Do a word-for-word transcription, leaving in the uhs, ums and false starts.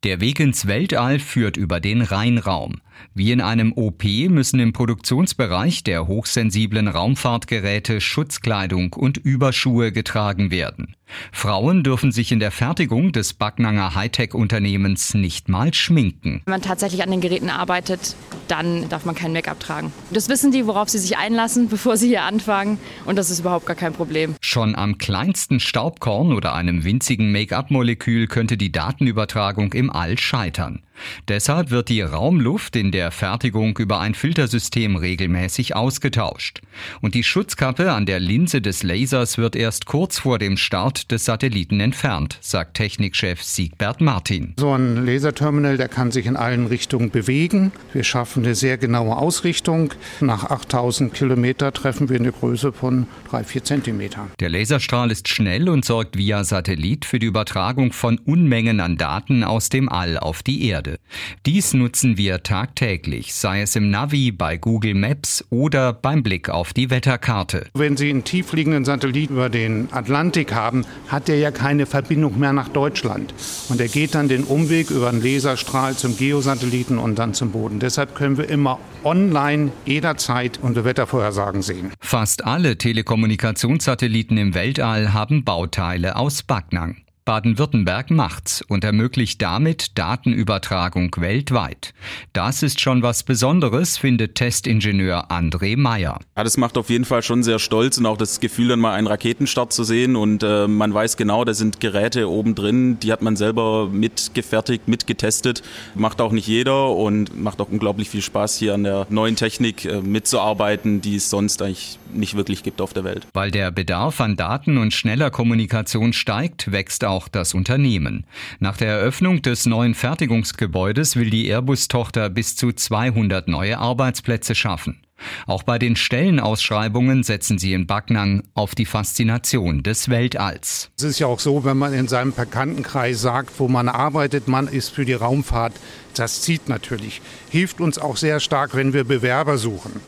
Der Weg ins Weltall führt über den Rheinraum. Wie in einem O P müssen im Produktionsbereich der hochsensiblen Raumfahrtgeräte Schutzkleidung und Überschuhe getragen werden. Frauen dürfen sich in der Fertigung des Backnanger Hightech-Unternehmens nicht mal schminken. Wenn man tatsächlich an den Geräten arbeitet, dann darf man kein Make-up tragen. Das wissen die, worauf sie sich einlassen, bevor sie hier anfangen. Und das ist überhaupt gar kein Problem. Schon am kleinsten Staubkorn oder einem winzigen Make-up-Molekül könnte die Datenübertragung im All scheitern. Deshalb wird die Raumluft in der Fertigung über ein Filtersystem regelmäßig ausgetauscht. Und die Schutzkappe an der Linse des Lasers wird erst kurz vor dem Start des Satelliten entfernt, sagt Technikchef Siegbert Martin. So ein Laserterminal, der kann sich in allen Richtungen bewegen. Wir schaffen eine sehr genaue Ausrichtung. Nach achttausend Kilometer treffen wir eine Größe von drei bis vier Zentimeter. Der Laserstrahl ist schnell und sorgt via Satellit für die Übertragung von Unmengen an Daten aus dem All auf die Erde. Dies nutzen wir tagtäglich, sei es im Navi, bei Google Maps oder beim Blick auf die Wetterkarte. Wenn Sie einen tiefliegenden Satellit über den Atlantik haben, hat der ja keine Verbindung mehr nach Deutschland. Und er geht dann den Umweg über einen Laserstrahl zum Geosatelliten und dann zum Boden. Deshalb können wir immer online jederzeit unsere Wettervorhersagen sehen. Fast alle Telekommunikationssatelliten im Weltall haben Bauteile aus Backnang. Baden-Württemberg macht's und ermöglicht damit Datenübertragung weltweit. Das ist schon was Besonderes, findet Testingenieur André Meyer. Ja, das macht auf jeden Fall schon sehr stolz und auch das Gefühl, dann mal einen Raketenstart zu sehen. Und äh, man weiß genau, da sind Geräte oben drin, die hat man selber mitgefertigt, mitgetestet. Macht auch nicht jeder und macht auch unglaublich viel Spaß, hier an der neuen Technik äh, mitzuarbeiten, die es sonst eigentlich nicht wirklich gibt auf der Welt. Weil der Bedarf an Daten und schneller Kommunikation steigt, wächst auch auch das Unternehmen. Nach der Eröffnung des neuen Fertigungsgebäudes will die Airbus-Tochter bis zu zweihundert neue Arbeitsplätze schaffen. Auch bei den Stellenausschreibungen setzen sie in Backnang auf die Faszination des Weltalls. Es ist ja auch so, wenn man in seinem Bekanntenkreis sagt, wo man arbeitet, man ist für die Raumfahrt. Das zieht natürlich. Hilft uns auch sehr stark, wenn wir Bewerber suchen.